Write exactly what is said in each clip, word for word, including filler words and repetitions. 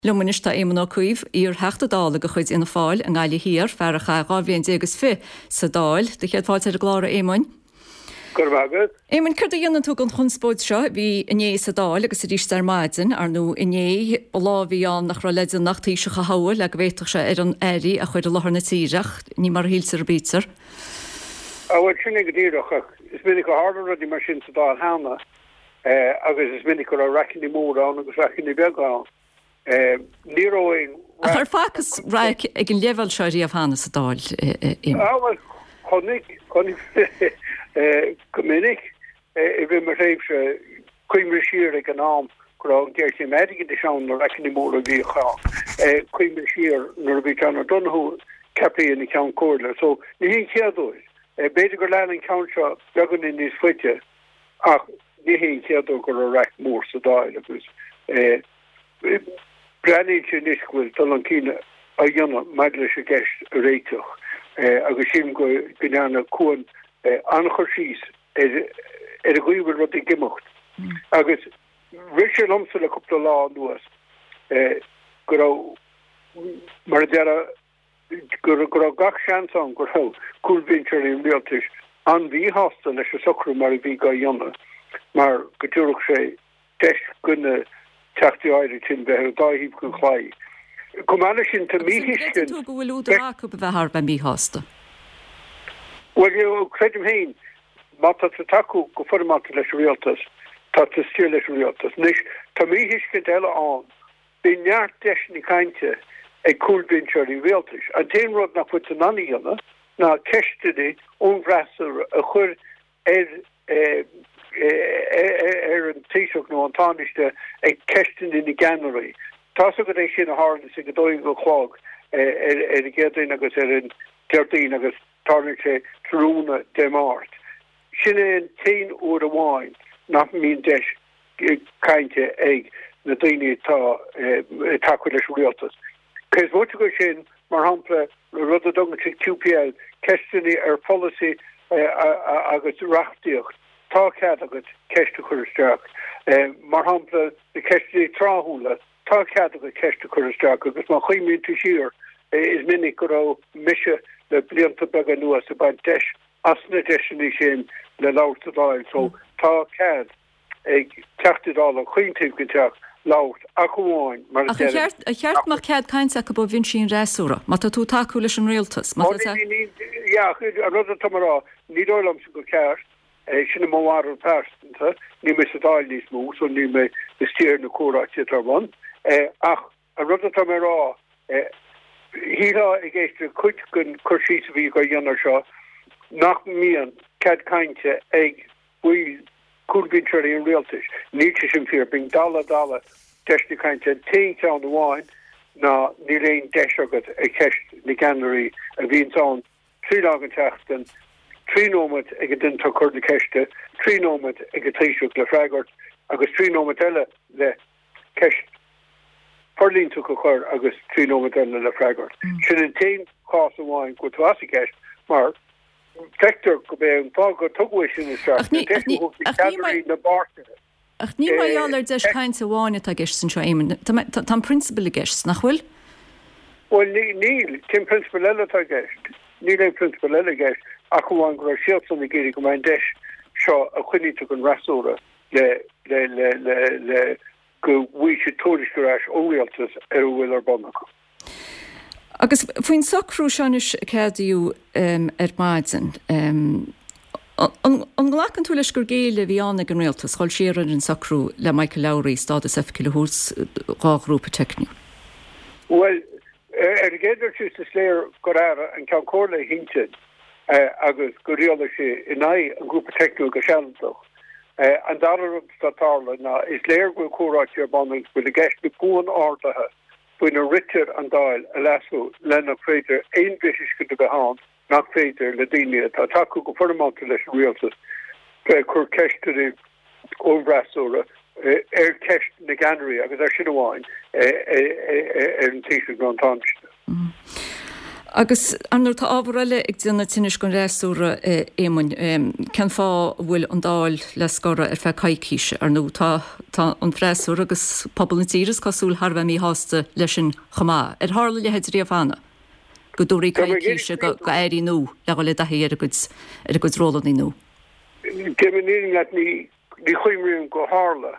Luminista éman cuimh ar heachta dála go chuid ina fáil an gáile hir fearcha gábhíon dégus fi sa dáil, de chéad fáilte a glára émain. Gurvagad. Éman chuir dhéanaan tú an chunspóid seo bhí iné sa dáil agus a ríist ar maidin ar nó iné láhíán nach ra leidir nach tíisecha hail le go bhéiteach se ar an éirí a chuir a lethar na tíireach, ní mar hílsar bítar. A bhfuil sinna go dtíireach is minic go hábhar rudí mar sin sa dáil hána agus is minic go a racinní mórán agus racinní beagán. Níróin a chu facas ra ag an level seirí a bhana sa dáil im. Áhfuil chonig chonig gomininic i bhí mar réimse cuimre siar ag an nám go an ggéir sé méige de seán na racinní mór a bhí chá. Cuimre siar nar bhí an donthú capaí in ceann cóirla, so ní hín cheadúis. Beidir gur lean an ceann seo began in níos fuite ach ní hín cheadú gur a raic mór sa dáil agus Brenin sin iscuil tal an cíine a dhéanana meidle se gceist a réiteach agus sin go gneanna cuan anchor síos ar a ghuiimhil rud i gimocht. Agus ri sé lomsa le cúpla lá nuas go rá mar deara gur gur gach seanán gur ha coolvinter in realtis an bhí hasta leis a socrú mar a bhí ga dhéanana mar go dúach sé deis gunne teachtaí áirí tin bheith dáhíb go chláí. Comáile sin tá míhiiscin... Tú go bhfuil údar acu bheithar be mí hásta? Well, you credim hain, mata tá taú go formata leis rialtas, tá tá stír leis rialtas. Nis, tá míhiiscin eile an, bí neart deis ní cainte ag coolbinseir i rialtas. An téin rud nach chut an aníana, na ceistidí ónvrasar a chur ar er an tíiseach nó an táiste ag ceistin in i January. Tá go éis sin a hána sig go dóin go chlág ar a gédain agus ar an deirdaín agus tána sé trúna de mát. Sinna an tain úr a bháin nach mín deis cainte ag na daine tá tacuil leis rialtas. Cos bhte go sin mar hampla rud a dogan si Q P L ceistini ar policy agus rachtíocht. Tá cead agus ceiste chuisteach. Mar hampla de ceiste tráthúla, tá cead agus ceiste chuisteach, agus má chuimíonn tú siar is minic go rá mise le blianta bega nuas a baid deis asna deisina sin le láirta dáil. So tá cead ag teachtadáil a chuintíh go teach láirt a chuháin mar a cheart mar cead caiinte go bh vin sin réúra, má tá tú taú leis an réaltas. Ja, a rud a tamarrá, ní dólam se go ceart. Sinna móhar persta ní me sadáil níos mú so ní me de stíir na córáte tarban ach a rud tá mé rá hírá ag éiste chuit gon chusí a bhí go dhéanar seo nach mííon cad cainte ag bhui coolvinter in realtis ní sin fear bing dala dala deisna cainte té an bháin ná ní réon deis agad ag ceist na January a bhíon an trí an teachtan trí nóid ag den tá chuir na ceiste, trí nóid ag a tríisiúach le freigart, agus trí nóid eile le ceist forlín tú go chuir agus trí nóid eile le freigart. Sin an tain chás amháin go tú as i ceist, mar tetar go bé an fá go tughfuil sin is na barta. Ach ní maiálar deis cainte bháine a gist san seo éimen. Tá principal a gist nach bhfuil? Well, níl, tin principal eile a gist. Níl é principal eile gist. A chuháin go síalsan na géirí go main deis seo a chuinítú an rasúra le le le le le go bhui sé tóris go ráis óréaltas ar bhfuil ar bannach. Agus faoin sacrú seanis ceadú ar maidin, an ghlachan tú leis gur géile bhí anna an réaltas choil siar an sacrú le Michael Lowry stádas F kilóhús gáhrúpa techniú. Well, ar géidir tú sa sléir go rára an ceann cóirla hinted agus go riala sé in ai an grúpa techniú go seanach. An darar statála na is léir go córáte ar banning bud a gceist na cúan ádathe buin a ritir an dáil a lasú lena féidir ein bisiis go go hán nach féidir le daine tá taú go formanta leis rialtas chur ceisteirí óhrasúra ar ceist na January agus ar sin bháin ar an tíisiú an táiste. Agus anú tá ábhile ag dtíanana tinis gon réúra éman cean fá bhfuil an dáil le scora ar fe caiicíise ar nó tá an fréú agus pobl an tíras cosúil Harbh mí hásta leis sin chomá. Ar hála le heidir riamhhana go dúirí caiicíise go éirí nó le go le daí ar a go rólaní nó. Deimní le ní ní chuimriún go hála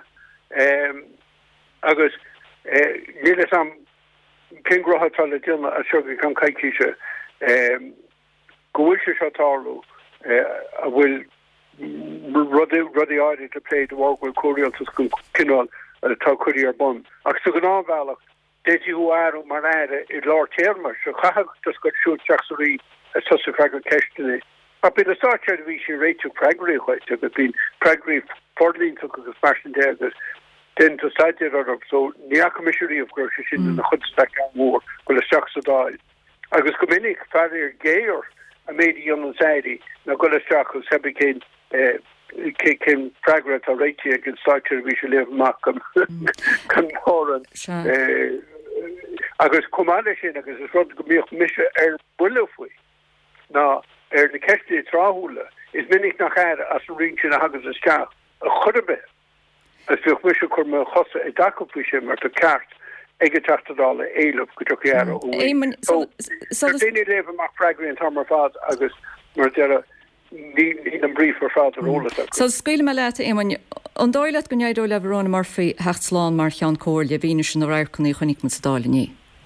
agus níle sam Kingrotha le dina a sugar kan caiiciise gohfuil se setáú a bhfuil rudi rudi áide to play de bhil choíaltas gon cinál tá chuí ar bon. Ach su gan ábhealach déitiú air mar aire i lá téirmar se chagus go siú teachsaí a tusa fregur ceistena. A bit a started bhí sé réitú pregraí chuite go bhín pregraí fordlín tu agus fashion de agus den to staid or so ní commissioner of gro sin na chudsta mór go le seach adáil. Agus go minic ferir géir a médi an ansaidi na go le seachgus heb cén cin fragrat a réiti gin starter vi se le mak kan horan agus komala sin agus is rod go méoch mise er bullefui na er de kesti trahule is minnig nach her as ri a hagus a steach a chudebe. As bhíoh mis chur me chosa i dacoú sé mar a ceart ige teachtadála éileh go tuchéar daine léh mar freigraíon tamar fád agus mar deire ní an bríomh ar fád aróla. So scuile me leat éman an dáile go neadú le bhrónna Murphy hechtláán mar chean cóir le bhíine sin raircannaí chunig mu dálaní.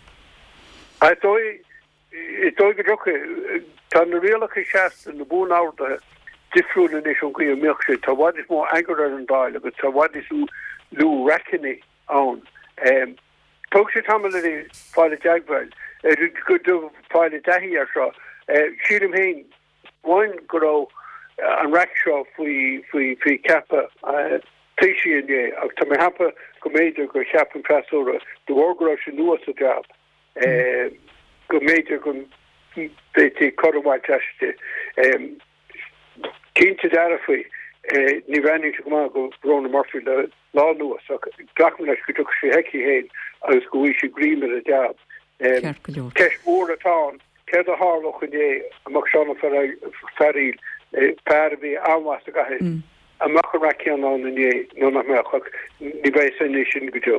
I dói go drocha tá na réalacha seasta na bún áda difriúna is an go mé sé tá bhd is mó agur ar an dáile, agus tá bhd is lú recinní ann. Tug sé tam fáile deagbeil go do fáile dehíí ar seo. Siadm héin bhain go an rec seo faoi faoi cepa téisié ach tá mé hapa go méidir go cheapan presúra do bhórrá sin nuas a job go méidir gon bétí chomáid teiste. Cínte dara faoi ní bhainning go go Bróna Murphy le lá nuas gachman leis go tu sé heici héin agus go bhí sé gríime a deab. Ceis mór atá ce a háloch in é amach seánna feríil per bhí anhas a gahe amach ra ceanán in é nó nach meach ní bheith san sin go